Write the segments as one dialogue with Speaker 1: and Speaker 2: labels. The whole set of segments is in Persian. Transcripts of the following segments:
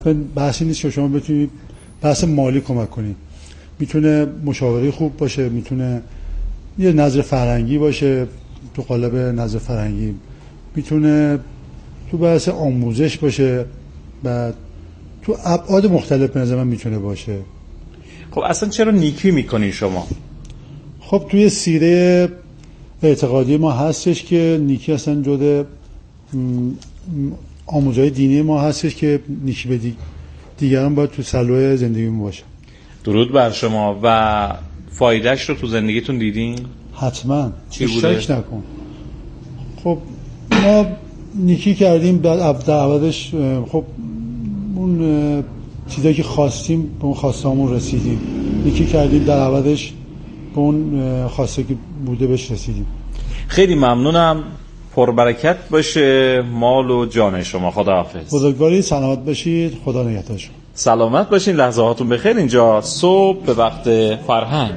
Speaker 1: بحثی نیست که شما بتونید بحث مالی کمک کنید. میتونه مشاوره خوب باشه، میتونه یه نظر فرهنگی باشه تو قالب نظر فرهنگی، میتونه تو بحث آموزش باشه و تو ابعاد مختلف به نظر من میتونه باشه.
Speaker 2: خب اصلا چرا نیکی میکنین شما؟
Speaker 1: خب توی سیره اعتقادی ما هستش که نیکی اصلا جزء آموزهای دینی ما هستش که نیکی به دیگران باید تو سلوه زندگیمون باشه.
Speaker 2: درود بر شما. و فایدهش رو تو زندگیتون دیدین؟
Speaker 1: حتما.
Speaker 2: چی بوده؟
Speaker 1: شک نکن. خب ما نیکی کردیم، بعد عوضش خب اون چیزایی که خواستیم به اون خواستامون رسیدیم. نیکی کردیم، در عوضش به اون خواسته که بوده بهش رسیدیم.
Speaker 2: خیلی ممنونم. پربرکت باشه مال و جان شما. خداحافظ.
Speaker 1: بزرگواری، سلامت باشید. خدا نگهدار شما.
Speaker 2: سلامت باشین. لحظه هاتون بخیر. اینجا صبح به وقت فرهنگ.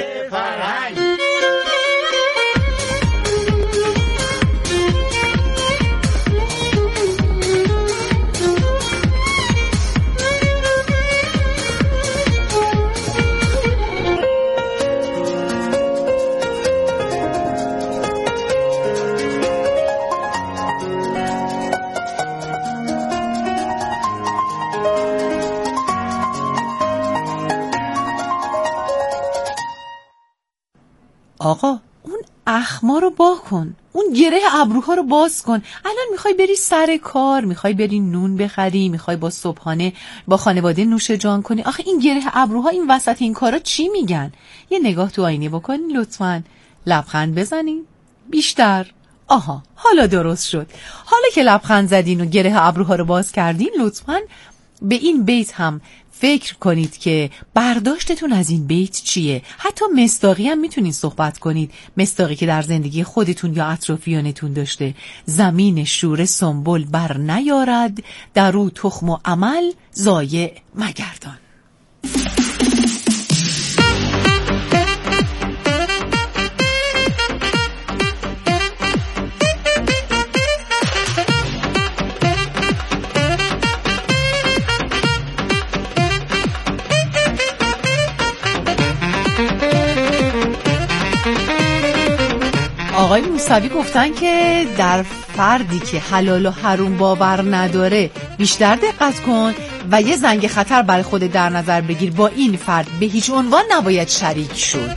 Speaker 3: آقا اون اخما رو با کن، اون گره ابروها رو باز کن. الان میخوای بری سر کار، میخوای بری نون بخری، میخوای با صبحانه با خانواده نوش جان کنی. آخه این گره ابروها این وسط این کارا چی میگن؟ یه نگاه تو آینه بکنین لطفاً، لبخند بزنین بیشتر. آها حالا درست شد. حالا که لبخند زدین و گره ابروها رو باز کردین، لطفاً به این بیت هم فکر کنید که برداشتتون از این بیت چیه. حتی مصداقی هم میتونید صحبت کنید، مصداقی که در زندگی خودتون یا اطرافیانتون داشته. زمین شوره سنبل بر نیارد، در او تخم و عمل ضایع مگردان. آقای موسوی گفتن که در فردی که حلال و حروم باور نداره بیشتر دقت کن و یه زنگ خطر برای خودت در نظر بگیر. با این فرد به هیچ عنوان نباید شریک شد.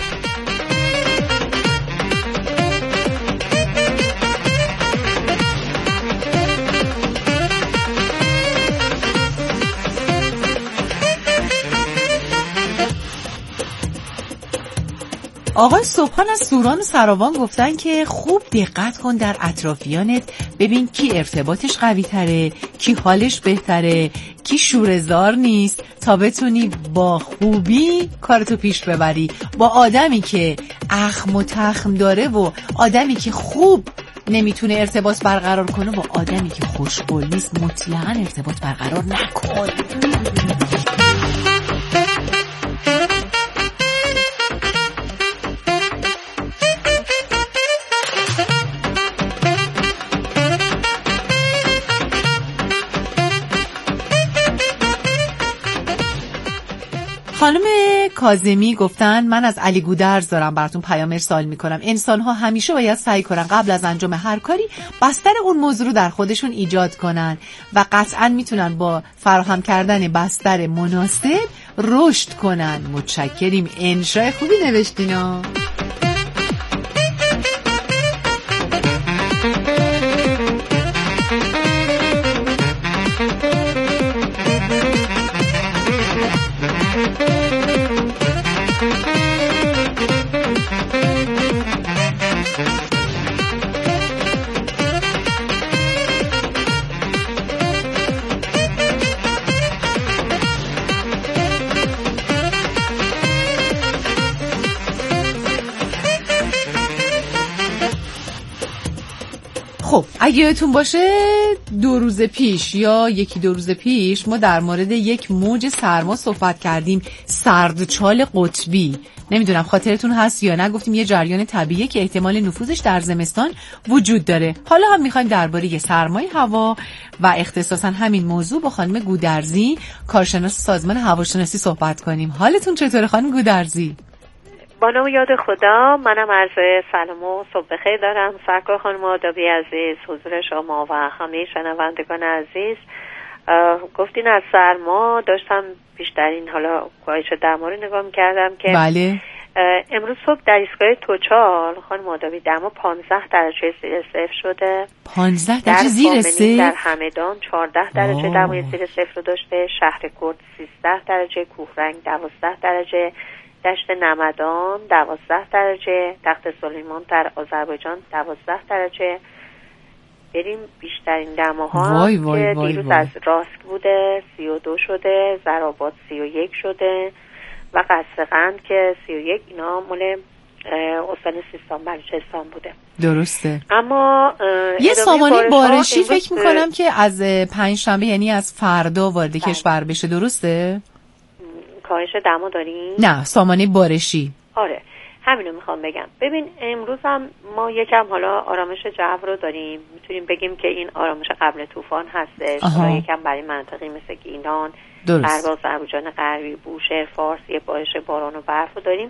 Speaker 3: آقای صبحان از سوران سراوان گفتن که خوب دقت کن در اطرافیانت، ببین کی ارتباطش قوی تره، کی حالش بهتره، کی شوره‌زار نیست، تا بتونی با خوبی کارتو پیش ببری. با آدمی که اخم و تخم داره و آدمی که خوب نمیتونه ارتباط برقرار کنه، با آدمی که خوشقول نیست مطلقاً ارتباط برقرار نکن. خانم کاظمی گفتن من از علی گودرز دارم براتون پیام ارسال میکنم. انسان‌ها همیشه باید سعی کنن قبل از انجام هر کاری بستر اون موضوع رو در خودشون ایجاد کنن و قطعاً میتونن با فراهم کردن بستر مناسب رشد کنن. متشکریم. انشاء خوبی نوشتینا. خب اگه یادتون باشه 2 روز پیش یا 1-2 روز پیش ما در مورد یک موج سرما صحبت کردیم، سردچال قطبی. نمیدونم خاطرتون هست یا نه، گفتیم یه جریان طبیعیه که احتمال نفوذش در زمستان وجود داره. حالا هم میخوایم درباره سرمای هوا و اختصاصا همین موضوع با خانم گودرزی، کارشناس سازمان هواشناسی صحبت کنیم. حالتون چطوره خانم گودرزی؟
Speaker 4: با نام یاد خدا، منم عرض سلام و صبح بخیر دارم. سرکار خانم آدابی عزیز، حضور شما و همه شنوندگان عزیز. گفتین از سرما، داشتم بیشترین حالا کاهش دما رو نگاه می‌کردم که
Speaker 3: بله
Speaker 4: امروز صبح در ایستگاه توچال خانم آدابی دما 15 درجه زیر صفر شده.
Speaker 3: 15 درجه زیر صفر؟
Speaker 4: در همدان 14 درجه دمای زیر صفر رو داشته، شهر کرد 13 درجه، کوهرنگ 12 درجه، دشت نمدان 12 درجه، تخت سلیمان در آذربایجان 12 درجه. بریم بیشترین دماها که دیروز از راسک بوده 32 شده، زرآباد 31 شده و قصرقند که 31، اینا مال استان سیستان بلوچستان بوده.
Speaker 3: درسته.
Speaker 4: اما
Speaker 3: یه سامانه بارشی فکر میکنم که از 5 شنبه یعنی از فردا وارد کشور بشه، درسته؟
Speaker 4: کاهش دما داریم؟
Speaker 3: نه، سامانه بارشی.
Speaker 4: آره همینو میخوام بگم. ببین امروز هم ما یکم حالا آرامش جو رو داریم، میتونیم بگیم که این آرامش قبل طوفان هستش. حالا یکم برای منطقی مثل گیلان، غرب آذربایجان غربی، بوشهر، فارس یه بارش باران و برف رو داریم.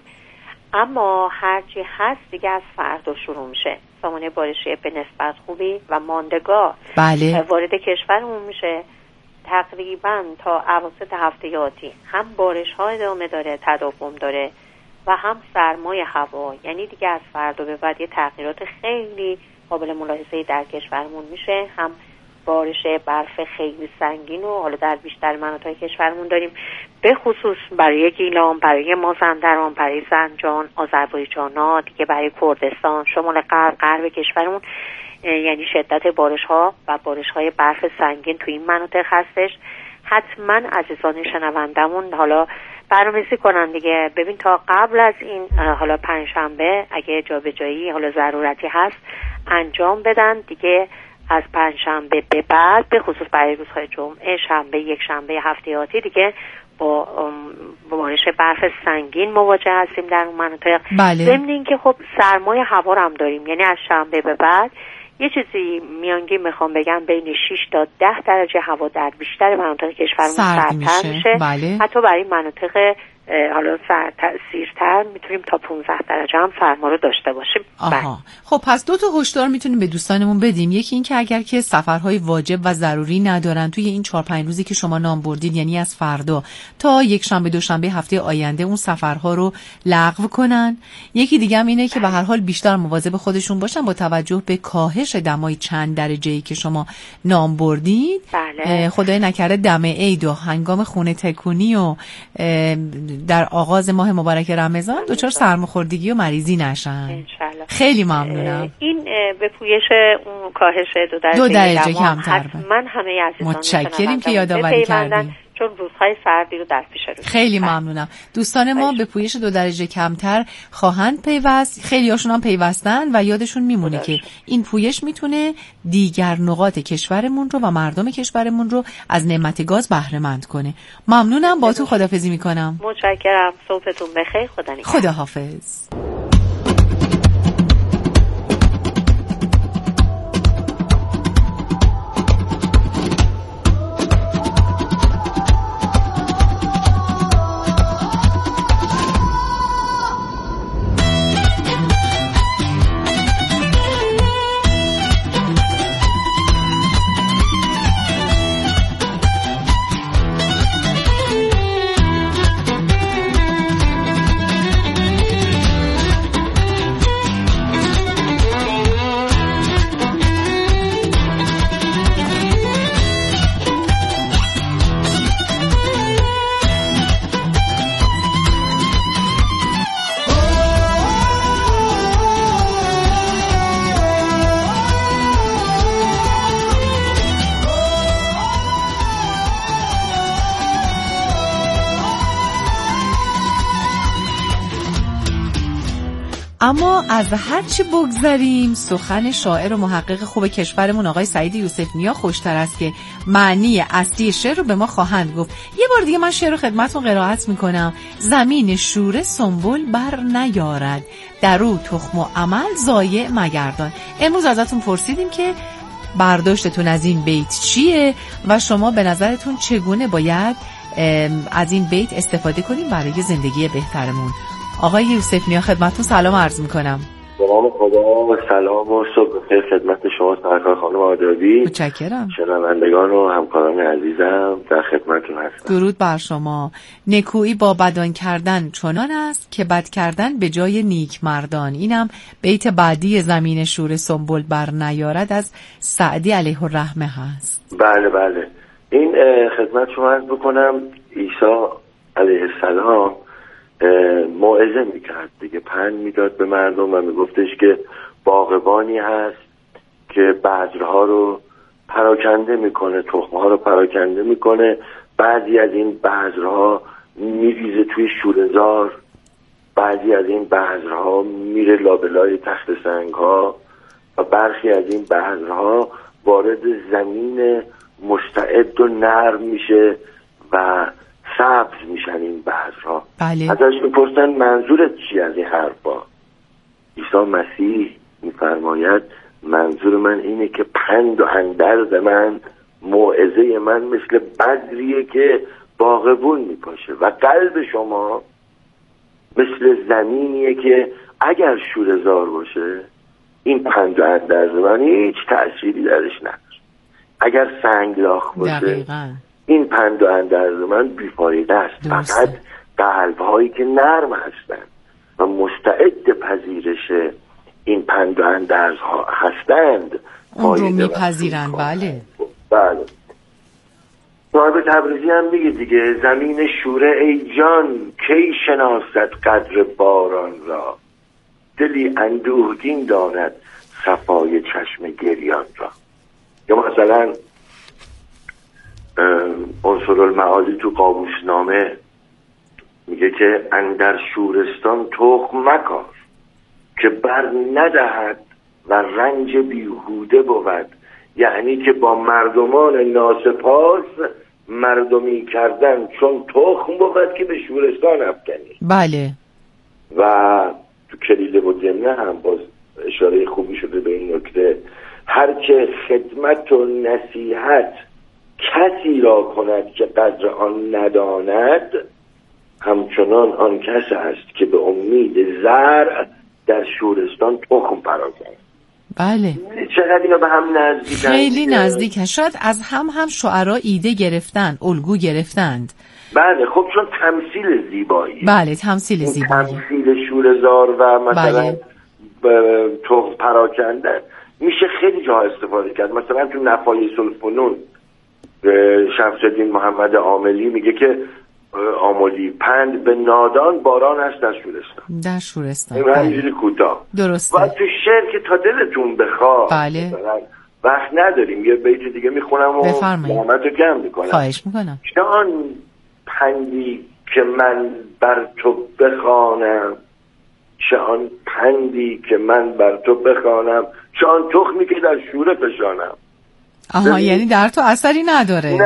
Speaker 4: اما هرچی هست دیگه از فردا شروع میشه سامانه بارشی به نسبت خوبی و ماندگار وارد کشورمون میشه. تقریبا تا اواسط هفته آتی هم بارش ها ادامه داره، تداوم داره و هم سرمای هوا. یعنی دیگه از فردا به بعد یه تغییرات خیلی قابل ملاحظه‌ای در کشورمون میشه. هم بارش برف خیلی سنگین و حالا در بیشتر مناطق کشورمون داریم، به خصوص برای گیلان، برای مازندران، برای زنجان، آذربایجان، دیگه برای کردستان، شمال غرب کشورمون. یعنی شدت بارش ها و بارش های برف سنگین توی این مناطق هستش. حتما عزیزان شنوندمون حالا برنامه‌ریزی کنن دیگه. ببین تا قبل از این حالا پنجشنبه اگه جابجایی حالا ضرورتی هست انجام بدن دیگه. از پنجشنبه به بعد به خصوص برای روزهای جمعه، شنبه، یک شنبه هفته آتی دیگه با بارش برف سنگین مواجه هستیم در اون مناطق. ضمن اینکه خب سرمای هوا هم داریم، یعنی از شنبه به بعد یه چیزی میانگین میخوام بگم بین 6 تا 10 درجه هوا در بیشتر مناطق کشورمون سردتر میشه. حتی برای مناطق حالا سیرتر میتونیم تا 15 درجه هم سرما رو داشته باشیم.
Speaker 3: خب پس 2 تا هشدار میتونیم به دوستانمون بدیم. یکی این که اگر که سفرهای واجب و ضروری ندارن توی این 4-5 روزی که شما نام بردید، یعنی از فردا تا یک شنبه دوشنبه هفته آینده، اون سفرها رو لغو کنن. یکی دیگه هم اینه که به هر حال بیشتر مواظب خودشون باشن با توجه به کاهش دمای چند درجه‌ای که شما نام بردید. خدای نکرده دم عید و هنگام خونه تکونی و در آغاز ماه مبارک رمضان دچار سرماخوردگی و مریضی نشن
Speaker 4: انشالله.
Speaker 3: خیلی ممنونم.
Speaker 4: این به پویش اون کاهش 2 درجه
Speaker 3: کمتر
Speaker 4: حتما همه عزیزان
Speaker 3: متشکریم که یادآوری کردین،
Speaker 4: چون روزهای سردی رو در پیش رو.
Speaker 3: خیلی ممنونم. دوستان ما به پویش 2 درجه کمتر خواهند پیوست. خیلی هاشون هم پیوستن و یادشون میمونه که این پویش میتونه دیگر نقاط کشورمون رو و مردم کشورمون رو از نعمت گاز بهره مند کنه. ممنونم. با تو خداحافظی میکنم.
Speaker 4: متشکرم. صبحتون بخیر.
Speaker 3: خداحافظ. اما از هر چی بگذریم سخن شاعر و محقق خوب کشورمون آقای سعید یوسف نیا خوشتر است که معنی اصلی شعر رو به ما خواهند گفت. یه بار دیگه من شعر رو خدمتتون قرائت میکنم. زمین شوره سنبل بر نیارد، در او تخم و عمل ضایع مگردان. امروز ازتون پرسیدیم که برداشتتون از این بیت چیه و شما به نظرتون چگونه باید از این بیت استفاده کنیم برای زندگی بهترمون. آقای یوسف نیا خدمتتون سلام عرض میکنم.
Speaker 5: سلام خدا و سلام و صبح بخیر خدمت شما سرکار خانم آدابی.
Speaker 3: متشکرم.
Speaker 5: شنوندگان و همکاران عزیزم در خدمتتون هستم.
Speaker 3: درود بر شما. نکویی با بدان کردن چنان است که بد کردن به جای نیک مردان. اینم بیت بعدی زمین شوره سنبل بر نیارد از سعدی علیه الرحمه هست.
Speaker 5: بله بله. این خدمت شما عرض بکنم عیسی علیه السلام موعظه میکرد دیگه، پند میداد به مردم و میگفتش که باغبانی هست که بذرها رو پراکنده میکنه، تخمها رو پراکنده میکنه، بعضی از این بذرها میریزه توی شوره‌زار، بعضی از این بذرها میره لابلای تخت سنگها و برخی از این بذرها وارد زمین مستعد و نرم میشه و سبز میشن این بذرها.
Speaker 3: بله.
Speaker 5: ازش میپرسن منظورت چی از این حرفا؟ عیسی مسیح میفرماید منظور من اینه که پند و اندرز من، موعظه من مثل بذریه که باغبون میپاشه و قلب شما مثل زمینیه که اگر شوره‌زار باشه این پند و اندرز من هیچ تأثیری درش نداره. اگر سنگلاخ باشه
Speaker 3: دقیقاً
Speaker 5: این پند و اندرز من بیفایده است. فقط قلب هایی که نرم هستند و مستعد پذیرش این پند و اندرز ها هستند
Speaker 3: اون رو میپذیرند. بله
Speaker 5: بله. صاحب تبریزی هم میگه دیگه زمین شوره ای جان کی شناسد قدر باران را، دلی اندوهگین داند صفای چشم گریان را. یا مثلا عنصرالمعادی تو قاموسنامه میگه که اندر شورستان تخم مکار که بر ندهد و رنج بیهوده بود، یعنی که با مردمان ناسپاس مردمی کردن چون تخم بود که به شورستان افکنی.
Speaker 3: بله.
Speaker 5: و تو کلیله و جمله هم باز اشاره خوبی شده به این نکته، هر که خدمت و نصیحت کسی را کند که قدر آن نداند، همچنان آن کس است که به امید زرع در شورستان تخم پراکند.
Speaker 3: بله.
Speaker 5: چقدر اینا به هم نزدیکن؟
Speaker 3: خیلی نزدیکن. شاید از هم شعرا ایده گرفتن، الگو گرفتند.
Speaker 5: بله خب چون تمثیل زیبایی.
Speaker 3: بله تمثیل زیبایی،
Speaker 5: تمثیل شوره‌زار و مثلا تخم پراکندن میشه خیلی جا استفاده کرد. مثلا تو نفایس الفنون شمس الدین محمد عاملی میگه که عاملی پند به نادان باران است در شورستان. این همینجوری کوتاه.
Speaker 3: درسته.
Speaker 5: و تو شعر که تا دلتون بخواد.
Speaker 3: بله.
Speaker 5: وقت نداریم یه بیت دیگه میخونم و محمد رو کم میکنم.
Speaker 3: خواهش میکنم.
Speaker 5: چون پندی که من بر تو بخوانم، چه آن پندی که من بر تو بخوانم، چه آن تخمی که در شوره فشانم.
Speaker 3: آها یعنی در تو اثری نداره.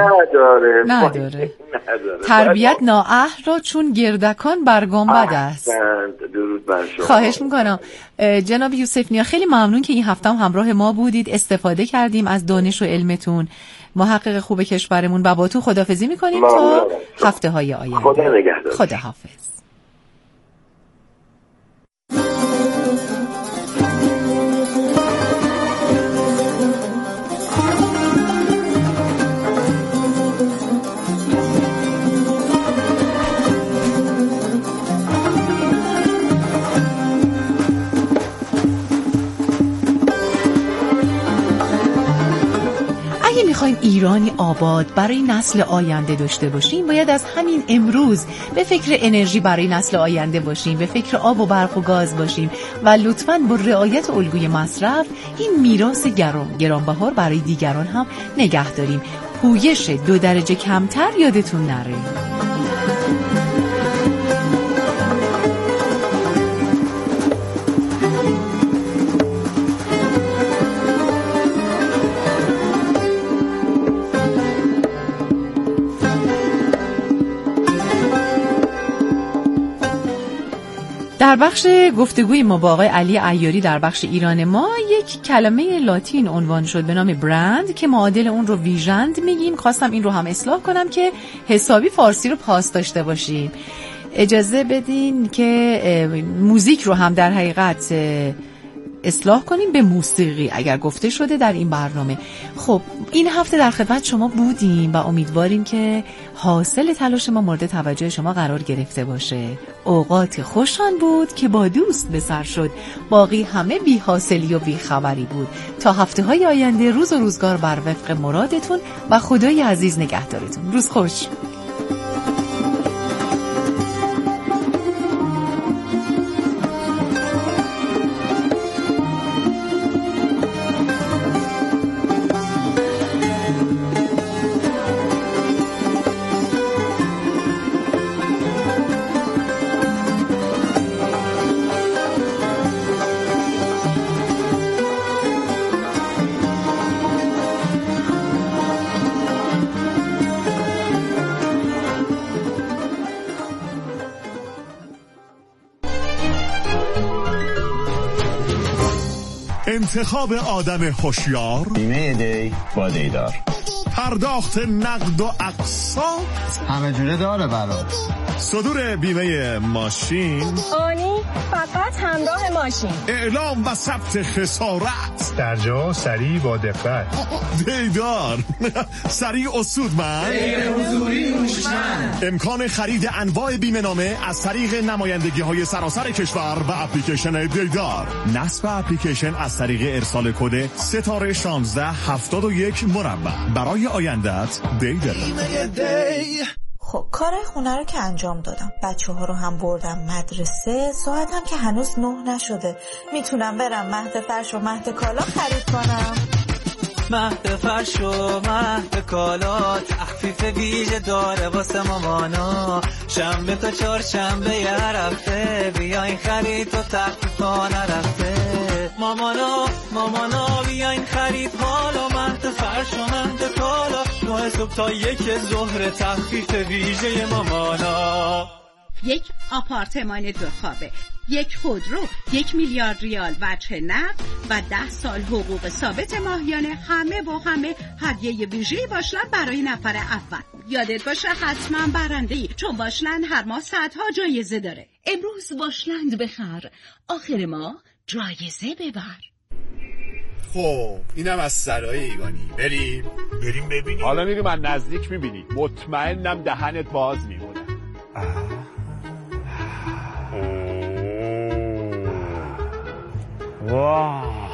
Speaker 3: تربیت نااهل را چون گردکان برگنبد است.
Speaker 5: درود بر شما.
Speaker 3: خواهش میکنم جناب یوسف نیا، خیلی ممنون که این هفته هم همراه ما بودید، استفاده کردیم از دانش و علمتون، محقق خوب کشورمون، و با تو خداحافظی میکنیم تا هفته های آینده.
Speaker 5: خدا نگهدار.
Speaker 3: خدا حافظ. میخوایم ایرانی آباد برای نسل آینده داشته باشیم، باید از همین امروز به فکر انرژی برای نسل آینده باشیم، به فکر آب و برق و گاز باشیم و لطفاً با رعایت الگوی مصرف این میراث گرانبها برای دیگران هم نگه داریم. پویش 2 درجه کمتر یادتون نره. در بخش گفتگوی ما با آقای علی عیاری در بخش ایران ما یک کلمه لاتین عنوان شد به نام برند که معادل اون رو ویژند میگیم. خواستم این رو هم اصلاح کنم که حسابی فارسی رو پاس داشته باشیم. اجازه بدین که موزیک رو هم در حقیقت اصلاح کنیم به موسیقی اگر گفته شده در این برنامه. خب این هفته در خدمت شما بودیم و امیدواریم که حاصل تلاش ما مورد توجه شما قرار گرفته باشه. اوقات خوشان بود که با دوست به سر شد، باقی همه بی حاصلی و بی خبری بود. تا هفته های آینده روز و روزگار بر وفق مرادتون و خدای عزیز نگهدارتون. روز خوش.
Speaker 6: انتخاب آدم هوشیار،
Speaker 7: بیمه دی با دیدار،
Speaker 6: پرداخت نقد و اقساط،
Speaker 7: همه جوره داره برات،
Speaker 6: صدور بیمه ماشین،
Speaker 8: آنی فقط همراه ماشین،
Speaker 6: اعلام و ثبت خسارت،
Speaker 7: در جا سریع با دقت،
Speaker 6: دیدار سریع و سودمند،
Speaker 9: غیر حضوری هوشمند،
Speaker 6: امکان خرید انواع بیمه نامه از طریق نمایندگی های سراسر کشور و اپلیکیشن دیدار، نصب اپلیکیشن از طریق ارسال کد ستاره 1671 مربع. برای آیندت دیدار.
Speaker 10: خب کار خونه رو که انجام دادم، بچه ها رو هم بردم مدرسه، ساعتم که هنوز 9 نشده. میتونم برم مهد فرش و مهد کالا خرید کنم.
Speaker 11: مهد فرش و مهد کالا تخفیف ویژه داره واسه مامانا. شنبه تا چهارشنبه هر هفته بیاین خرید و تخفیف ها نرفته. مامانا بیاین خرید حالا مهد فرش و مهد کالا. 9 صبح تا 1 ظهر تخفیف ویژه مامانا.
Speaker 12: یک آپارتمان 2 خوابه، یک خودرو، 1 میلیارد ریال وجه نقد و 10 سال حقوق ثابت ماهیانه. همه با همه هدیه ویژه‌ای باشلند برای نفر اول. یادت باشه حتما برنده‌ای، چون باشلند هر ماه صدها جایزه داره. امروز باشلند بخر، آخر ماه جایزه ببر.
Speaker 13: خب اینم از سرای ایگانی. بریم ببینیم.
Speaker 14: حالا میریم از نزدیک میبینی. مطمئنم دهنت باز میمونه.
Speaker 13: واه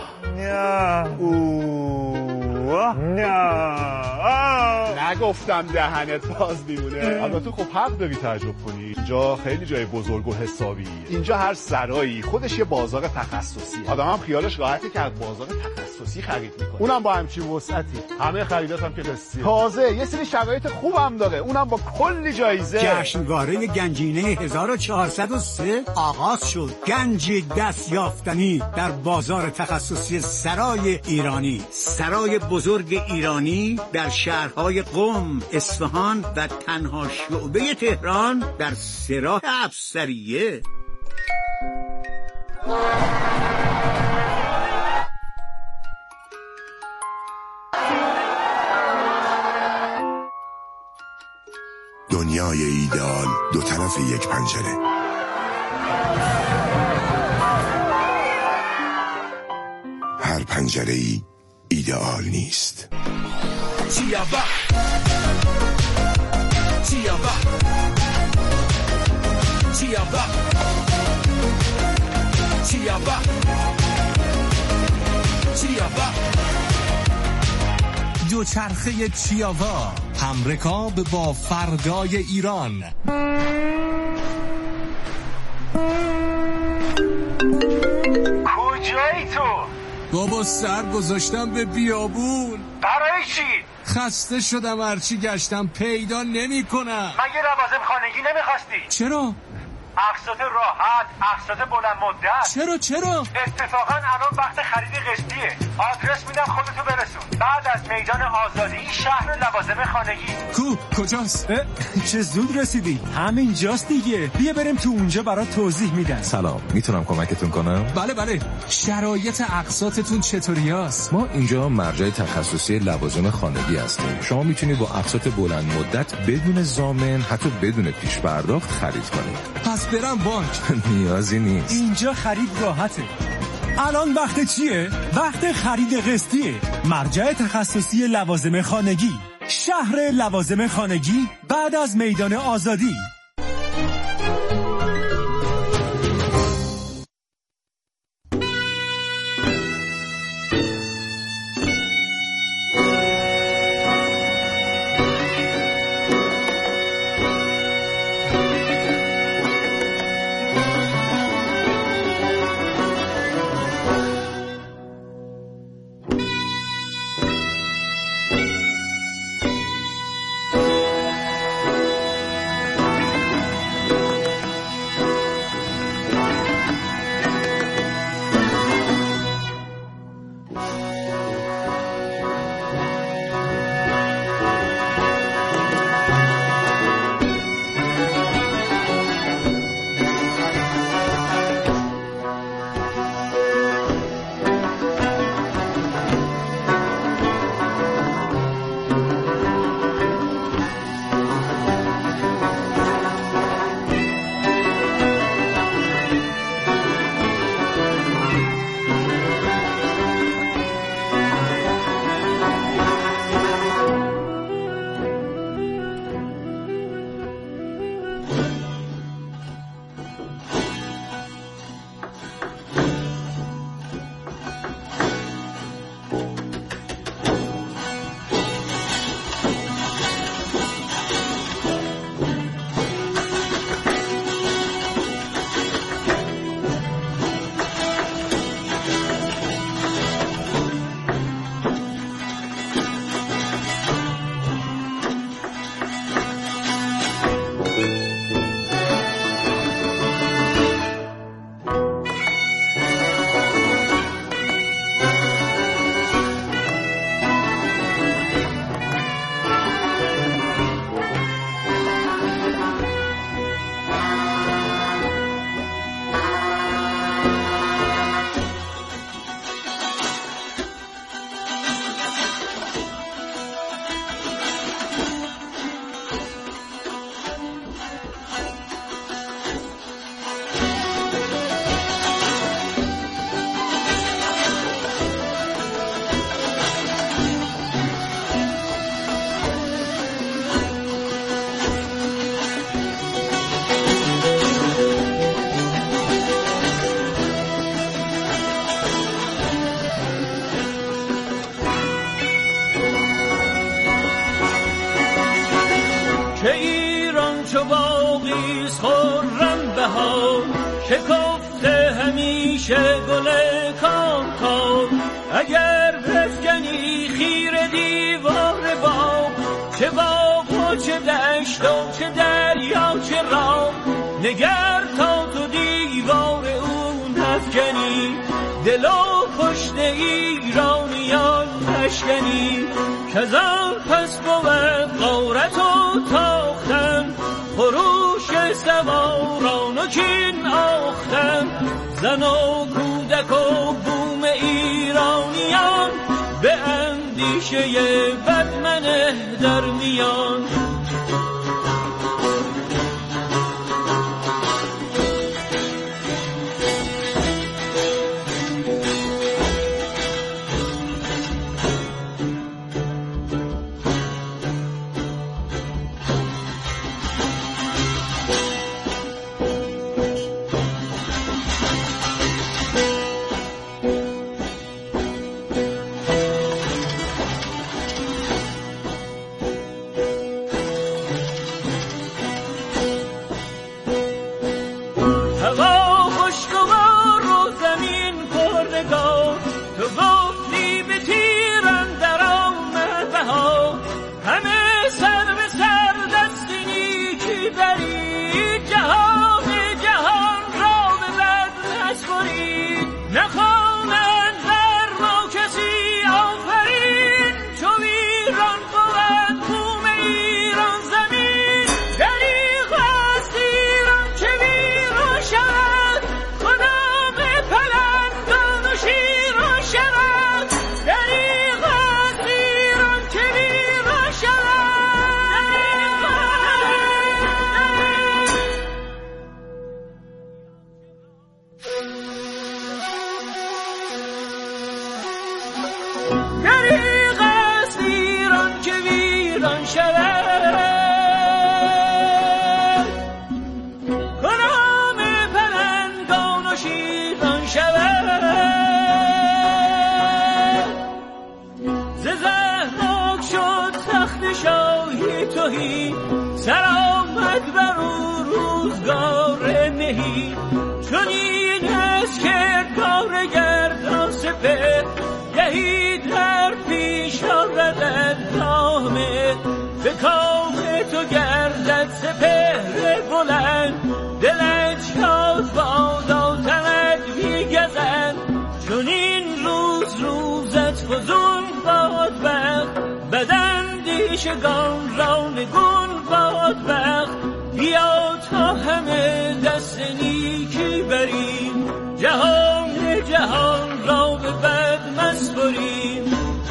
Speaker 14: نه نگفتم دهنت باز میمونه. البته خب حق داری تعجب کنی، اینجا خیلی جای بزرگ و حسابی. اینجا هر سرایی خودش یه بازار تخصصی. آدم هم خیالش راحته که از بازار تخصصی خرید میکنه، اونم با همچین وسعتی. همه خریدات هم که قسطیه. تازه یه سری شرایط خوبم داره، اونم با کلی جایزه.
Speaker 15: جشنواره گنجینه 1403 آغاز شد. گنجی دست یافتنی در بازار تخصصی سرای ایرانی. سرای بزرگ ایرانی در شهرهای قم، اصفهان و تنها شعبه تهران در سراح افسریه.
Speaker 16: دنیای ایدئال دو طرف یک پنجره. هر پنجره‌ای ایدئال نیست.
Speaker 6: دوچرخه چیاوا، همرکاب با فردای ایران.
Speaker 17: کجایی تو؟
Speaker 6: بابا سر گذاشتم به بیابون.
Speaker 17: برای چی؟
Speaker 6: خسته شدم، هرچی گشتم پیدا نمی کنم.
Speaker 17: مگه لوازم خانگی نمیخواستی؟
Speaker 6: چرا؟
Speaker 17: اقساط راحت، اقساط بلند مدت.
Speaker 6: چرا؟
Speaker 17: اتفاقا الان وقت خرید قسطیه. آدرس میدم خودتو برسون. بعد از میدان آزادی شهر لوازم خانگی.
Speaker 18: کجاست؟ چه زود رسیدی. همین جاست دیگه. بیا بریم تو اونجا برات توضیح میدن.
Speaker 19: سلام، میتونم کمکتون کنم؟
Speaker 18: بله. شرایط اقساطتون چطوریاست؟
Speaker 19: ما اینجا مرجع تخصصی لوازم خانگی هستیم. شما میتونید با اقساط بلند مدت بدون ضامن، حتی بدون پیش پرداخت خرید کنید.
Speaker 18: پس برم بانک؟
Speaker 19: نیازی نیست.
Speaker 18: اینجا خرید راحته. الان وقت چیه؟ وقت خرید قسطیه. مرجع تخصصی لوازم خانگی، شهر لوازم خانگی بعد از میدان آزادی.
Speaker 20: شکفته همیشه گل کاکاو، اگر بفکنی خیر دیوار باغ، چه باغ و چه دشت و چه دریا چه راه، نگر تا تو دیوار اون افکنی، دل و پشت ایرانیان تشکنی، کزان پس بود غارت و تاختن، خروش سواران و کین آختن، زن و کودک و بوم ایرانیان، به اندیشه بدمنه در میان. آمد بر او روزگار مهی، چون این است که کار گردان سپهر گهی در پیش آردد کامه، به کام تو گردد سپهر بلند، دلت شاد بادا تنت بیگزند، چون این روزت فزون باد بخت، بداندیشگان را نگون باد بخت، بیا تا همه دست نیکی بریم، جهان را به بد مسپریم.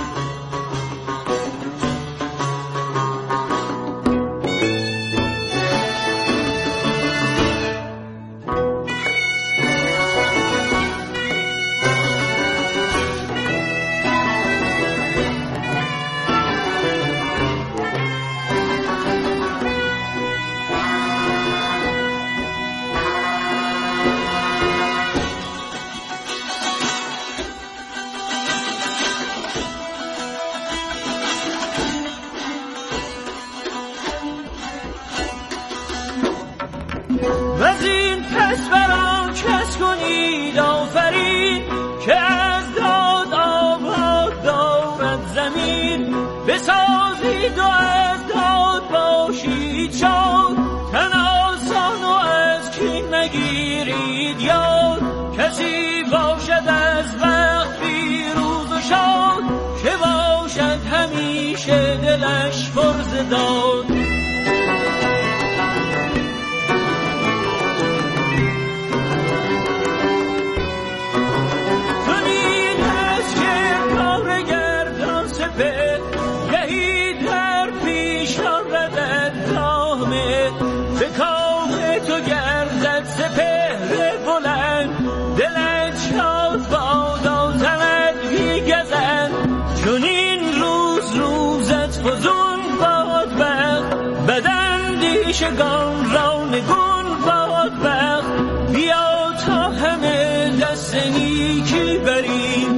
Speaker 20: وزین پس بران کس کنید آفرین، که از داد آباد دارد زمین، بسازید و از داد باشید شاد، تن آسان و از کین مگیرید یاد، کسی باشد از وقت پیروز و شاد، که باشد همیشه دلش پر ز داد. گهی در پیش آردد کامه، به کام تو گردد سپهر بلند، دلت شاد بادا تنت بیگزند، چون این روزت فزون باد بخت، بداندیشگان را نگون باد بخت، بیا تا همه دست نیکی بریم،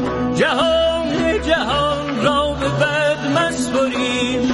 Speaker 20: جهان را به بد مسپریم.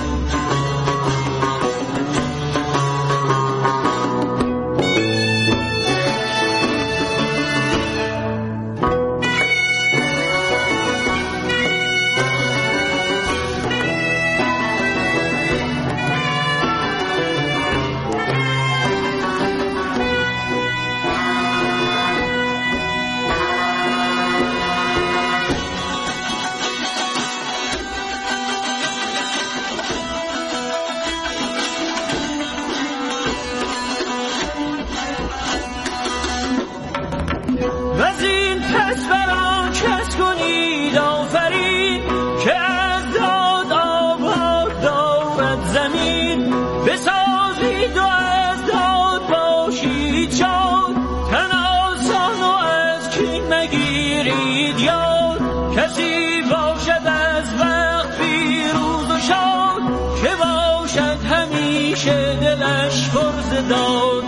Speaker 20: وزین پس بران کس کنید آفرین، که از داد آباد دارد زمین، بسازید و از داد باشید شاد، تن آسان و از کین مگیرید یاد، کسی باشد از وقت پیروز و شاد، که باشد همیشه دلش پر ز داد.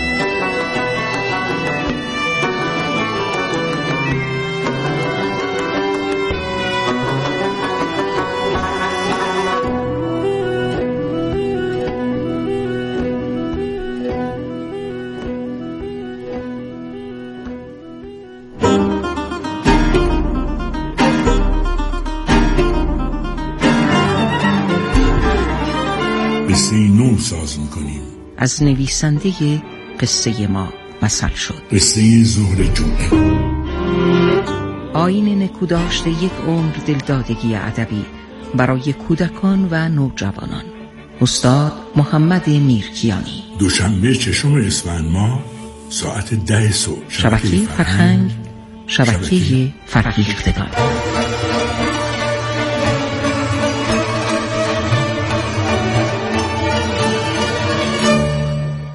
Speaker 16: نو ساز میکنیم.
Speaker 21: از نویسنده قصه ما مثل شد.
Speaker 16: قصه ظهر جمعه.
Speaker 21: آیین نکوداشت یک عمر دلدادگی ادبی برای کودکان و نوجوانان. استاد محمد میرکیانی.
Speaker 16: دوشنبه 6 اسفند ماه ساعت 10 صبح.
Speaker 21: شبکه فرهنگ، شبکه فرهیختگان.